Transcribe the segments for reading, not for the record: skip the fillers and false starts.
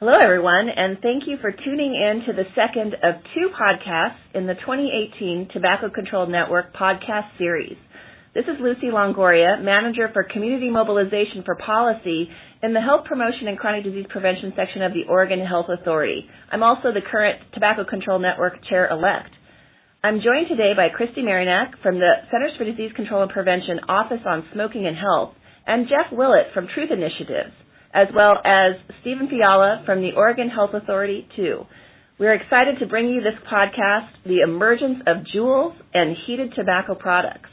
Hello, everyone, and thank you for tuning in to the second of two podcasts in the 2018 Tobacco Control Network podcast series. This is Lucy Longoria, Manager for Community Mobilization for Policy in the Health Promotion and Chronic Disease Prevention section of the Oregon Health Authority. I'm also the current Tobacco Control Network Chair-elect. I'm joined today by Christy Marinac from the Centers for Disease Control and Prevention Office on Smoking and Health, and Jeff Willett from Truth Initiatives, as well as Stephen Fiala from the Oregon Health Authority, too. We're excited to bring you this podcast, The Emergence of Juuls and Heated Tobacco Products.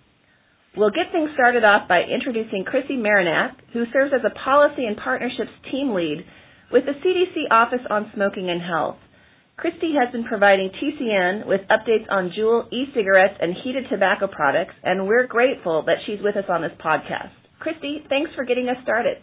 We'll get things started off by introducing Christy Marinac, who serves as a Policy and Partnerships Team Lead with the CDC Office on Smoking and Health. Christy has been providing TCN with updates on Juul e-cigarettes and heated tobacco products, and we're grateful that she's with us on this podcast. Christy, thanks for getting us started.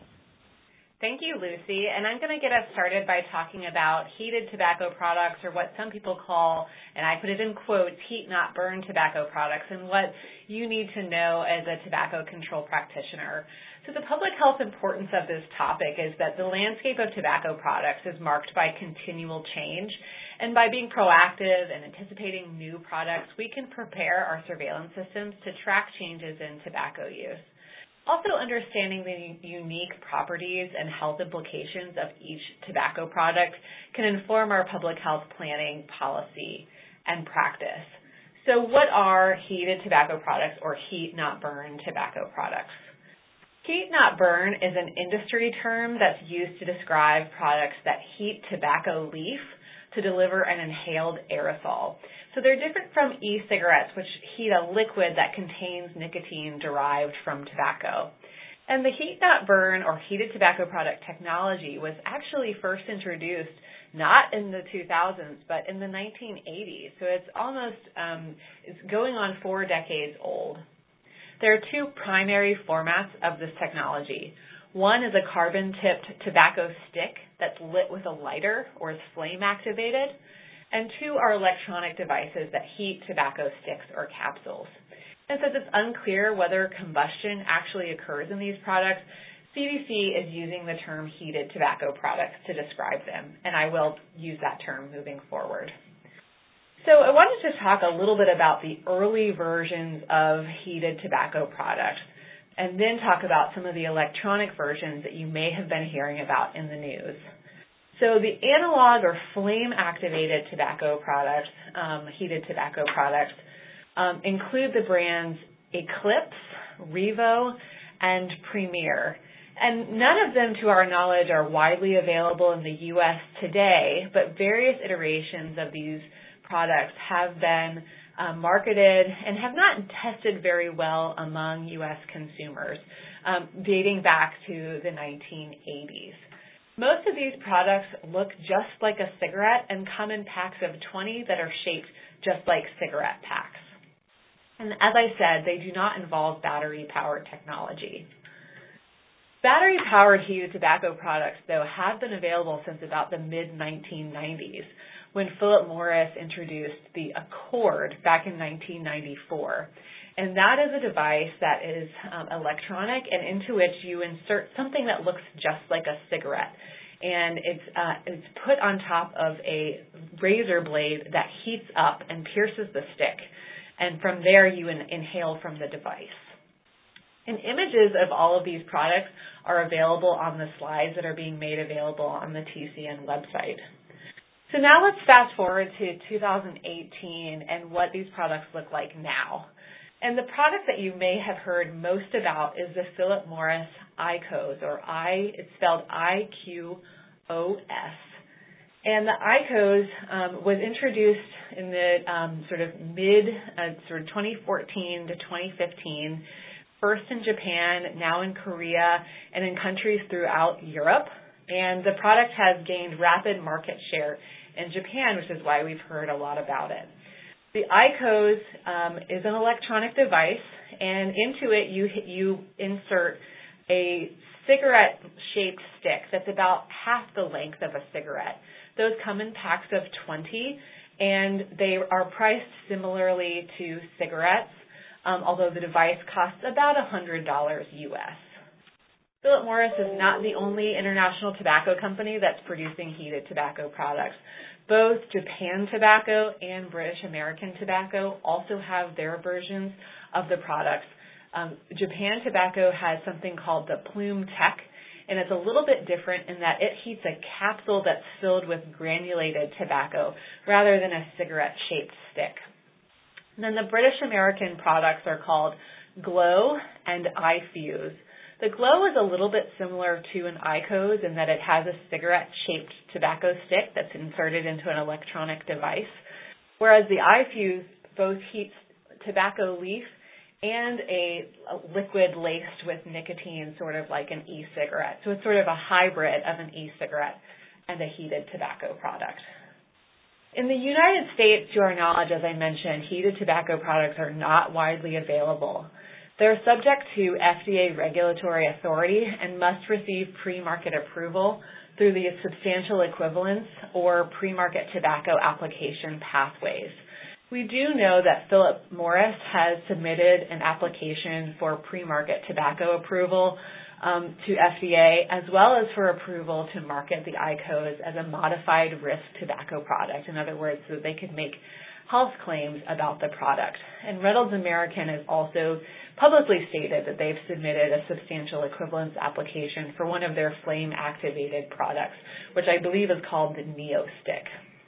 Thank you, Lucy. And I'm going to get us started by talking about heated tobacco products, or what some people call, and I put it in quotes, heat not burn tobacco products, and what you need to know as a tobacco control practitioner. So the public health importance of this topic is that the landscape of tobacco products is marked by continual change, and by being proactive and anticipating new products, we can prepare our surveillance systems to track changes in tobacco use. Also, understanding the unique properties and health implications of each tobacco product can inform our public health planning, policy, and practice. So what are heated tobacco products, or heat not burn tobacco products? Heat not burn is an industry term that's used to describe products that heat tobacco leaf to deliver an inhaled aerosol. So they're different from e-cigarettes, which heat a liquid that contains nicotine derived from tobacco. And the heat not burn, or heated tobacco product technology, was actually first introduced not in the 2000s, but in the 1980s. So it's almost, it's going on 4 decades old. There are 2 primary formats of this technology. One is a carbon-tipped tobacco stick that's lit with a lighter or is flame-activated, and 2 are electronic devices that heat tobacco sticks or capsules. And since it's unclear whether combustion actually occurs in these products, CDC is using the term heated tobacco products to describe them, and I will use that term moving forward. So I wanted to talk a little bit about the early versions of heated tobacco products, and then talk about some of the electronic versions that you may have been hearing about in the news. So the analog or flame-activated tobacco products, heated tobacco products, include the brands Eclipse, Revo, and Premier. And none of them, to our knowledge, are widely available in the U.S. today, but various iterations of these products have been marketed and have not tested very well among U.S. consumers, dating back to the 1980s. Most of these products look just like a cigarette and come in packs of 20 that are shaped just like cigarette packs. And as I said, they do not involve battery-powered technology. Battery-powered heated tobacco products, though, have been available since about the mid-1990s, when Philip Morris introduced the Accord back in 1994. And that is a device that is electronic, and into which you insert something that looks just like a cigarette. And it's put on top of a razor blade that heats up and pierces the stick. And from there, you inhale from the device. And images of all of these products are available on the slides that are being made available on the TCN website. So now let's fast forward to 2018 and what these products look like now. And the product that you may have heard most about is the Philip Morris IQOS, or it's spelled IQOS. And the IQOS was introduced in the sort of 2014 to 2015, first in Japan, now in Korea, and in countries throughout Europe. And the product has gained rapid market share in Japan, which is why we've heard a lot about it. The IQOS is an electronic device, and into it you insert a cigarette-shaped stick that's about half the length of a cigarette. Those come in packs of 20, and they are priced similarly to cigarettes, although the device costs about $100 U.S. Philip Morris is not the only international tobacco company that's producing heated tobacco products. Both Japan Tobacco and British American Tobacco also have their versions of the products. Japan Tobacco has something called the Plume Tech, and it's a little bit different in that it heats a capsule that's filled with granulated tobacco rather than a cigarette-shaped stick. And then the British American products are called Glow and iFuse. The Glow is a little bit similar to an IQOS in that it has a cigarette-shaped tobacco stick that's inserted into an electronic device, whereas the iFuse both heats tobacco leaf and a liquid laced with nicotine, sort of like an e-cigarette. So it's sort of a hybrid of an e-cigarette and a heated tobacco product. In the United States, to our knowledge, as I mentioned, heated tobacco products are not widely available. They're subject to FDA regulatory authority and must receive pre-market approval through the substantial equivalence or pre-market tobacco application pathways. We do know that Philip Morris has submitted an application for pre-market tobacco approval to FDA, as well as for approval to market the IQOS as a modified risk tobacco product. In other words, so that they could make health claims about the product. And Reynolds American has also publicly stated that they've submitted a substantial equivalence application for one of their flame-activated products, which I believe is called the Neo Stick.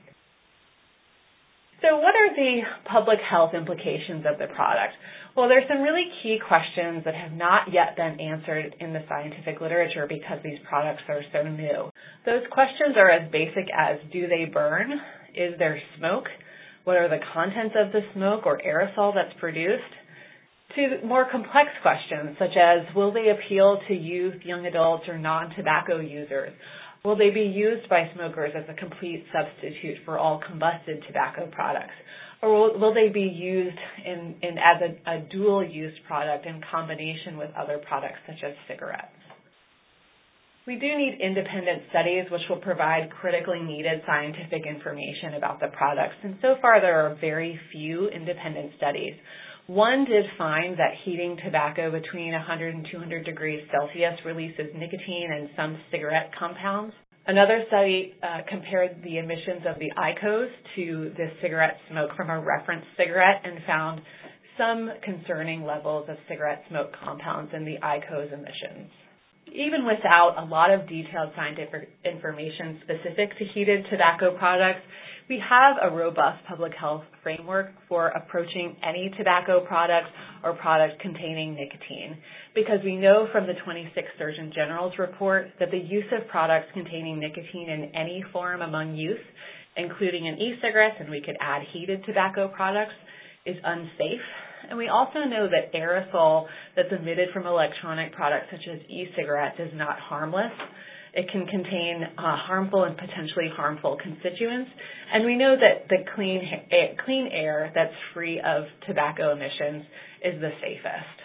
So what are the public health implications of the product? Well, there's some really key questions that have not yet been answered in the scientific literature because these products are so new. Those questions are as basic as, do they burn? Is there smoke? What are the contents of the smoke or aerosol that's produced? To more complex questions such as, will they appeal to youth, young adults, or non-tobacco users? Will they be used by smokers as a complete substitute for all combusted tobacco products? Or will they be used as a dual-use product in combination with other products such as cigarettes? We do need independent studies which will provide critically needed scientific information about the products. And so far there are very few independent studies. One did find that heating tobacco between 100 and 200 degrees Celsius releases nicotine and some cigarette compounds. Another study compared the emissions of the IQOS to the cigarette smoke from a reference cigarette and found some concerning levels of cigarette smoke compounds in the IQOS emissions. Even without a lot of detailed scientific information specific to heated tobacco products, we have a robust public health framework for approaching any tobacco product or product containing nicotine, because we know from the 26th Surgeon General's report that the use of products containing nicotine in any form among youth, including in e-cigarettes, and we could add heated tobacco products, is unsafe. And we also know that aerosol that's emitted from electronic products such as e-cigarettes is not harmless. It can contain harmful and potentially harmful constituents. And we know that the clean air that's free of tobacco emissions is the safest.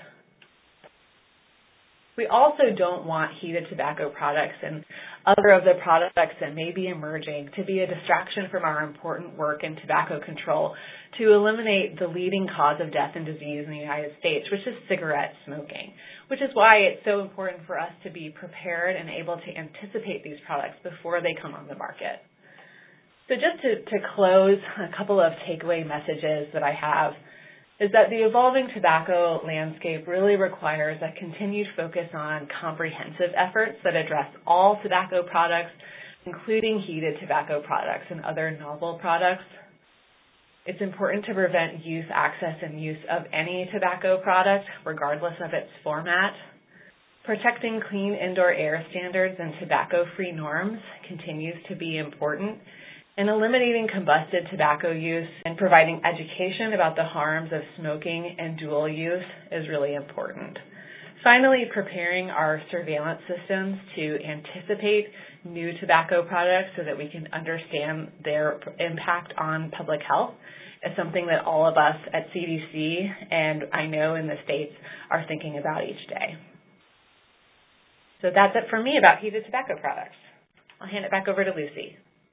We also don't want heated tobacco products and other of the products that may be emerging to be a distraction from our important work in tobacco control to eliminate the leading cause of death and disease in the United States, which is cigarette smoking, which is why it's so important for us to be prepared and able to anticipate these products before they come on the market. So just to close, a couple of takeaway messages that I have is that the evolving tobacco landscape really requires a continued focus on comprehensive efforts that address all tobacco products, including heated tobacco products and other novel products. It's important to prevent youth access and use of any tobacco product, regardless of its format. Protecting clean indoor air standards and tobacco-free norms continues to be important. And eliminating combusted tobacco use and providing education about the harms of smoking and dual use is really important. Finally, preparing our surveillance systems to anticipate new tobacco products so that we can understand their impact on public health is something that all of us at CDC and I know in the States are thinking about each day. So that's it for me about heated tobacco products. I'll hand it back over to Lucy.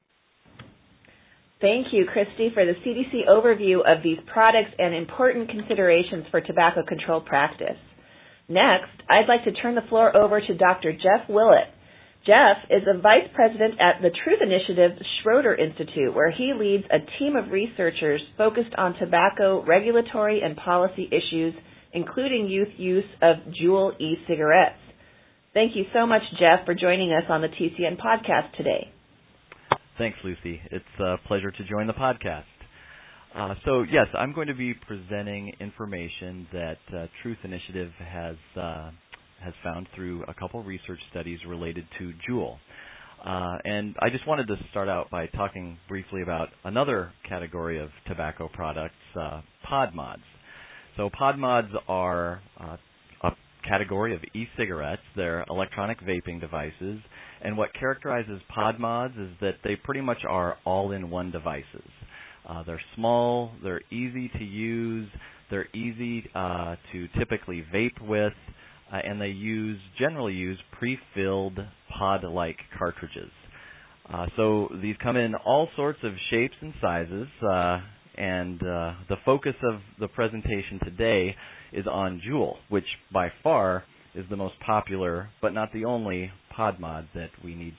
Thank you, Christy, for the CDC overview of these products and important considerations for tobacco control practice. Next, I'd like to turn the floor over to Dr. Jeff Willett. Jeff is a vice president at the Truth Initiative Schroeder Institute, where he leads a team of researchers focused on tobacco regulatory and policy issues, including youth use of Juul e-cigarettes. Thank you so much, Jeff, for joining us on the TCN podcast today. Thanks, Lucy. It's a pleasure to join the podcast. So, yes, I'm going to be presenting information that Truth Initiative has found through a couple research studies related to Juul. And I just wanted to start out by talking briefly about another category of tobacco products, pod mods. So pod mods are a category of e-cigarettes. They're electronic vaping devices. And what characterizes pod mods is that they pretty much are all-in-one devices. They're small, they're easy to use, they're easy to typically vape with, and they generally use pre-filled pod-like cartridges. So these come in all sorts of shapes and sizes, and the focus of the presentation today is on Juul, which by far is the most popular, but not the only pod mod that we need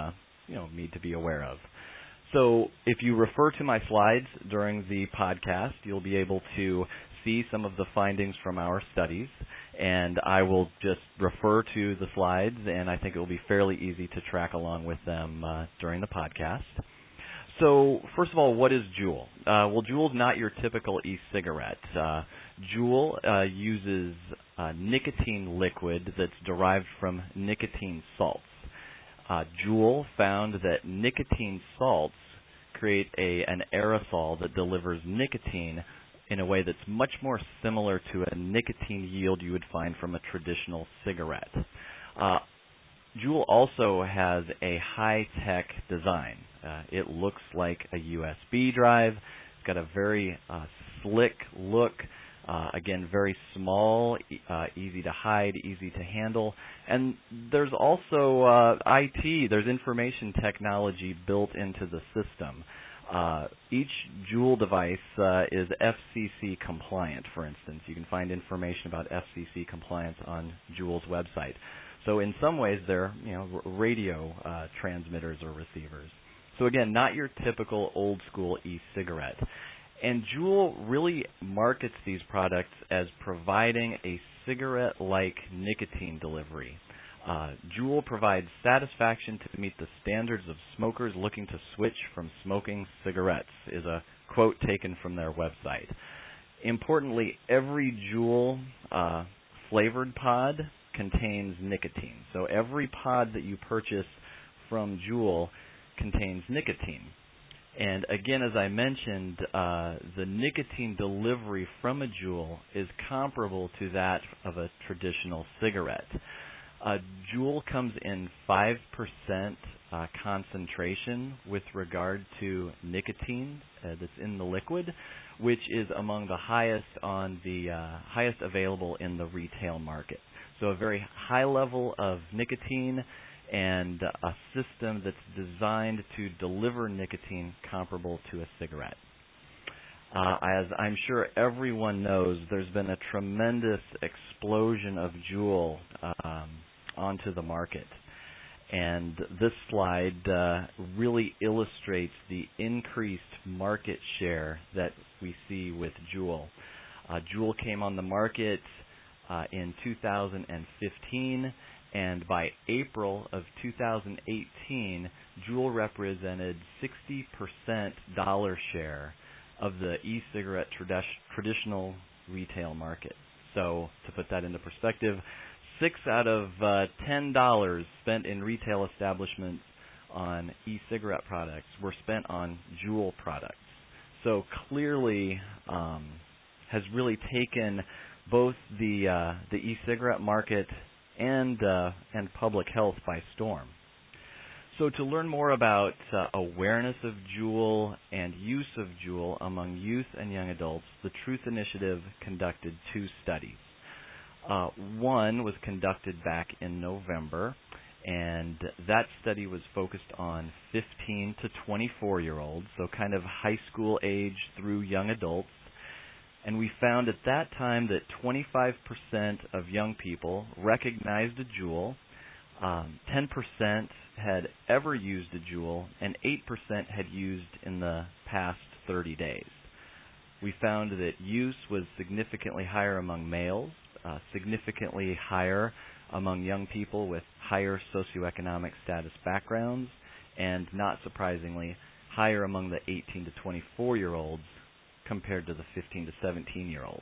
to be aware of. So if you refer to my slides during the podcast, you'll be able to see some of the findings from our studies, and I will just refer to the slides, and I think it will be fairly easy to track along with them during the podcast. So first of all, what is Juul? Well, Juul is not your typical e-cigarette. Juul uses nicotine liquid that's derived from nicotine salts. Juul found that nicotine salts create an aerosol that delivers nicotine in a way that's much more similar to a nicotine yield you would find from a traditional cigarette. Juul also has a high-tech design. It looks like a USB drive. It's got a very slick look. Again, very small, easy to hide, easy to handle. And there's also IT, there's information technology built into the system. Each Juul device is FCC compliant, for instance. You can find information about FCC compliance on Juul's website. So in some ways, they're radio transmitters or receivers. So again, not your typical old-school e-cigarette. And Juul really markets these products as providing a cigarette-like nicotine delivery. Juul provides satisfaction to meet the standards of smokers looking to switch from smoking cigarettes, is a quote taken from their website. Importantly, every Juul flavored pod contains nicotine. So every pod that you purchase from Juul contains nicotine. And again, as I mentioned, the nicotine delivery from a Juul is comparable to that of a traditional cigarette. Juul comes in 5% concentration with regard to nicotine that's in the liquid, which is among the highest highest available in the retail market. So a very high level of nicotine and a system that's designed to deliver nicotine comparable to a cigarette. As I'm sure everyone knows, there's been a tremendous explosion of Juul onto the market. And this slide really illustrates the increased market share that we see with Juul. Juul came on the market in 2015, and by April of 2018, Juul represented 60% dollar share of the e-cigarette traditional retail market. So to put that into perspective, 6 out of $10 spent in retail establishments on e-cigarette products were spent on Juul products. So clearly has really taken both the e-cigarette market and public health by storm. So to learn more about awareness of Juul and use of Juul among youth and young adults, the Truth Initiative conducted 2 studies. One was conducted back in November, and that study was focused on 15 to 24-year-olds, so kind of high school age through young adults. And we found at that time that 25% of young people recognized a Juul, 10% had ever used a Juul, and 8% had used in the past 30 days. We found that use was significantly higher among males, significantly higher among young people with higher socioeconomic status backgrounds, and not surprisingly, higher among the 18 to 24-year-olds compared to the 15 to 17-year-olds.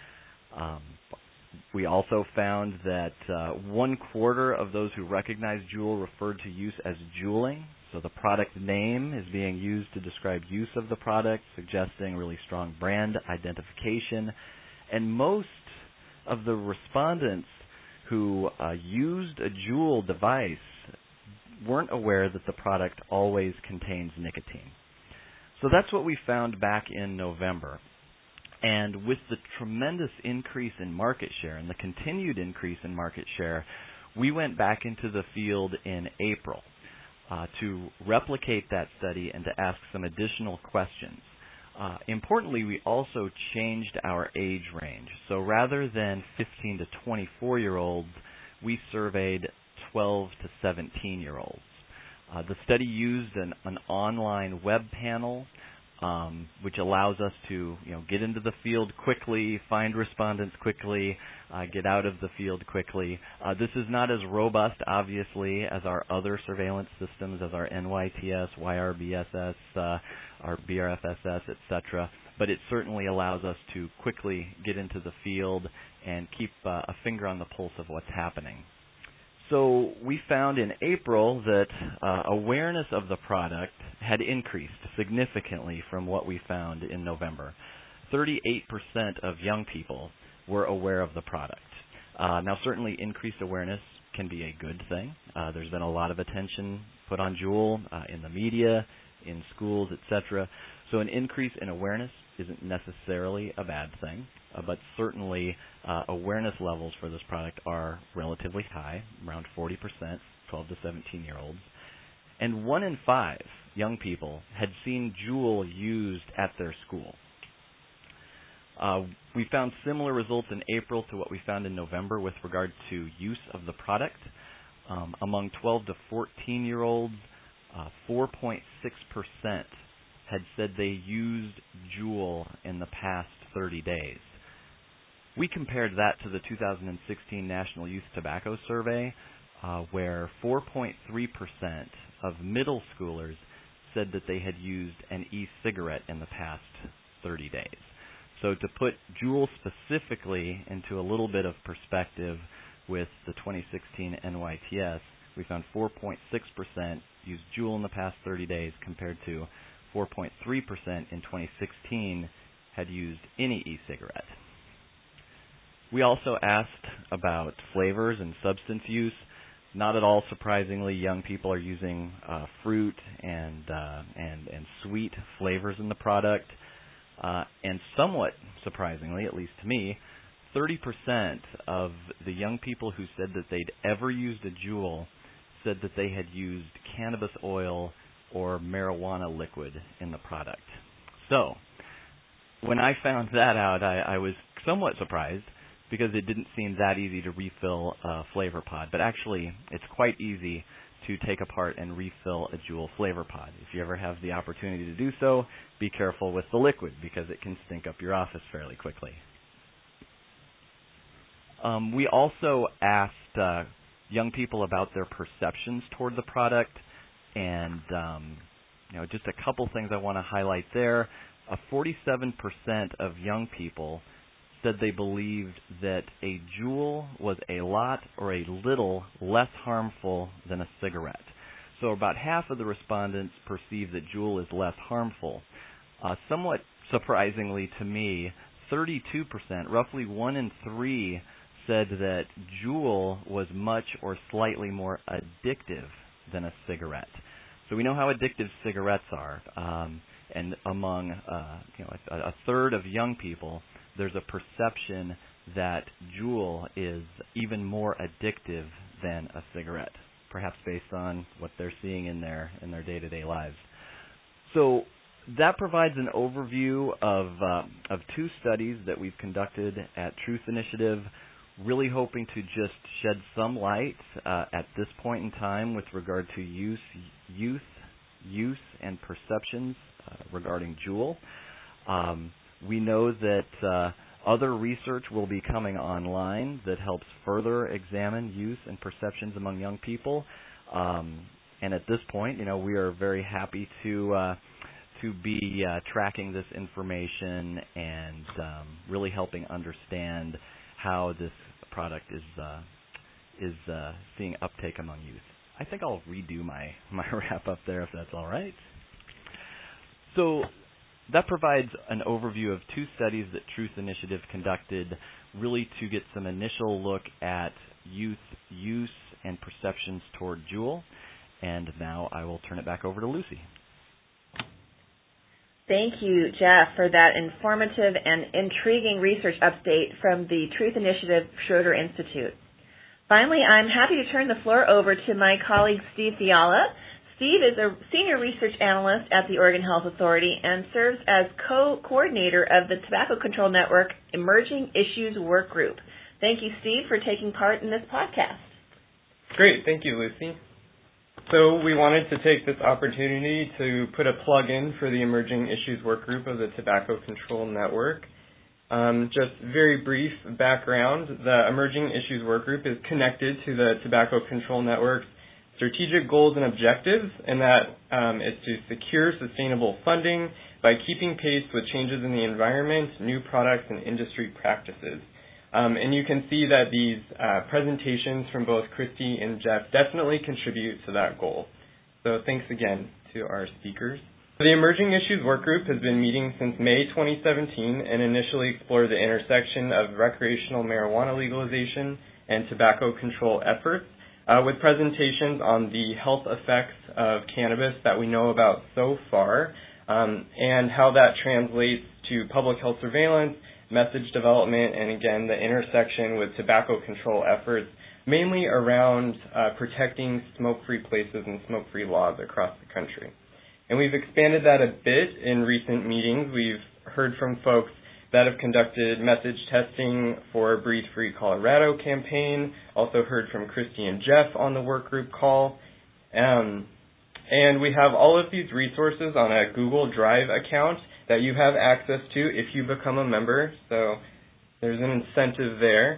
We also found that 1/4 of those who recognized Juul referred to use as Juuling. So the product name is being used to describe use of the product, suggesting really strong brand identification. And most of the respondents who used a Juul device weren't aware that the product always contains nicotine. So that's what we found back in November. And with the tremendous increase in market share and the continued increase in market share, we went back into the field in April to replicate that study and to ask some additional questions. Importantly, we also changed our age range. So rather than 15 to 24-year-olds, we surveyed 12 to 17-year-olds. The study used an online web panel, which allows us to get into the field quickly, find respondents quickly, get out of the field quickly. This is not as robust, obviously, as our other surveillance systems, as our NYTS, YRBSS, our BRFSS, etc., but it certainly allows us to quickly get into the field and keep a finger on the pulse of what's happening. So we found in April that awareness of the product had increased significantly from what we found in November. 38% of young people were aware of the product. Now, certainly increased awareness can be a good thing. There's been a lot of attention put on Juul in the media, in schools, etc. So an increase in awareness isn't necessarily a bad thing, but certainly awareness levels for this product are relatively high, around 40%, 12 to 17-year-olds. And 1 in 5 young people had seen Juul used at their school. We found similar results in April to what we found in November with regard to use of the product. Among 12 to 14-year-olds, 4.6% had said they used Juul in the past 30 days. We compared that to the 2016 National Youth Tobacco Survey, where 4.3% of middle schoolers said that they had used an e-cigarette in the past 30 days. So to put Juul specifically into a little bit of perspective with the 2016 NYTS, we found 4.6% used Juul in the past 30 days compared to 4.3% in 2016 had used any e-cigarette. We also asked about flavors and substance use. Not at all surprisingly, young people are using fruit and sweet flavors in the product. And somewhat surprisingly, at least to me, 30% of the young people who said that they'd ever used a Juul said that they had used cannabis oil or marijuana liquid in the product. So, when I found that out, I was somewhat surprised because it didn't seem that easy to refill a flavor pod. But actually, it's quite easy to take apart and refill a Juul flavor pod. If you ever have the opportunity to do so, be careful with the liquid because it can stink up your office fairly quickly. We also asked young people about their perceptions toward the product, and just a couple things I want to highlight there. 47% of young people said they believed that a Juul was a lot or a little less harmful than a cigarette. So about half of the respondents perceive that Juul is less harmful. Somewhat surprisingly to me, 32%, roughly 1 in 3, said that Juul was much or slightly more addictive than a cigarette. So we know how addictive cigarettes are, and among a third of young people, there's a perception that Juul is even more addictive than a cigarette, perhaps based on what they're seeing in their day-to-day lives. So that provides an overview of two studies that we've conducted at Truth Initiative, really hoping to just shed some light at this point in time with regard to use and perceptions regarding Juul. We know that other research will be coming online that helps further examine use and perceptions among young people. And at this point, we are very happy to be tracking this information and really helping understand how this product is seeing uptake among youth. I think I'll redo my wrap up there if that's all right. So that provides an overview of two studies that Truth Initiative conducted, really to get some initial look at youth use and perceptions toward Juul. And now I will turn it back over to Lucy. Thank you, Jeff, for that informative and intriguing research update from the Truth Initiative Schroeder Institute. Finally, I'm happy to turn the floor over to my colleague, Steve Fiala. Steve is a senior research analyst at the Oregon Health Authority and serves as co-coordinator of the Tobacco Control Network Emerging Issues Work Group. Thank you, Steve, for taking part in this podcast. Great. Thank you, Lucy. So we wanted to take this opportunity to put a plug in for the Emerging Issues Work Group of the Tobacco Control Network. Just very brief background, the Emerging Issues Work Group is connected to the Tobacco Control Network's strategic goals and objectives, and that is to secure sustainable funding by keeping pace with changes in the environment, new products, and industry practices. And you can see that these presentations from both Christy and Jeff definitely contribute to that goal. So thanks again to our speakers. The Emerging Issues Work Group has been meeting since May 2017 and initially explored the intersection of recreational marijuana legalization and tobacco control efforts with presentations on the health effects of cannabis that we know about so far and how that translates to public health surveillance, message development, and again, the intersection with tobacco control efforts, mainly around protecting smoke-free places and smoke-free laws across the country. And we've expanded that a bit in recent meetings. We've heard from folks that have conducted message testing for Breathe Free Colorado campaign, also heard from Christy and Jeff on the work group call. And we have all of these resources on a Google Drive account that you have access to if you become a member, so there's an incentive there.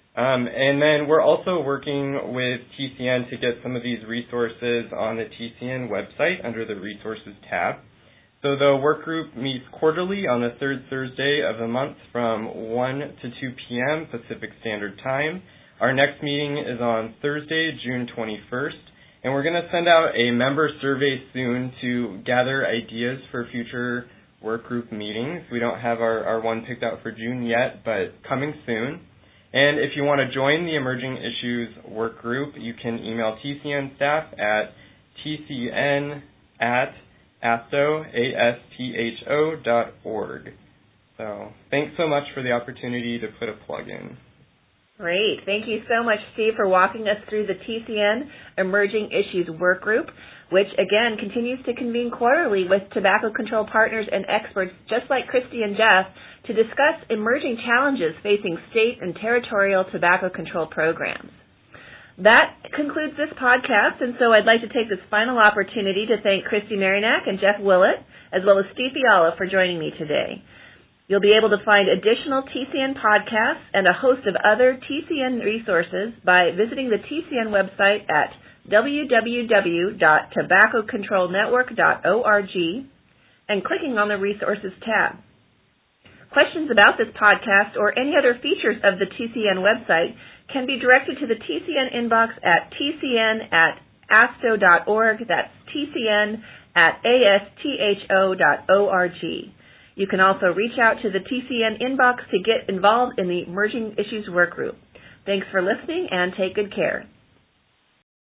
And then we're also working with TCN to get some of these resources on the TCN website under the Resources tab. So the work group meets quarterly on the third Thursday of the month from 1 to 2 p.m. Pacific Standard Time. Our next meeting is on Thursday, June 21st, and we're going to send out a member survey soon to gather ideas for future work group meetings. We don't have our one picked out for June yet, but coming soon. And if you want to join the Emerging Issues Work Group, you can email TCN staff at tcn@astho.org. So thanks so much for the opportunity to put a plug in. Great. Thank you so much, Steve, for walking us through the TCN Emerging Issues Work Group, which, again, continues to convene quarterly with tobacco control partners and experts just like Christy and Jeff to discuss emerging challenges facing state and territorial tobacco control programs. That concludes this podcast, and so I'd like to take this final opportunity to thank Christy Marinac and Jeff Willett, as well as Steve Fiala, for joining me today. You'll be able to find additional TCN podcasts and a host of other TCN resources by visiting the TCN website at www.tobaccocontrolnetwork.org and clicking on the Resources tab. Questions about this podcast or any other features of the TCN website can be directed to the TCN inbox at tcn@astho.org. That's tcn@astho.org. You can also reach out to the TCN inbox to get involved in the Emerging Issues Work Group. Thanks for listening and take good care.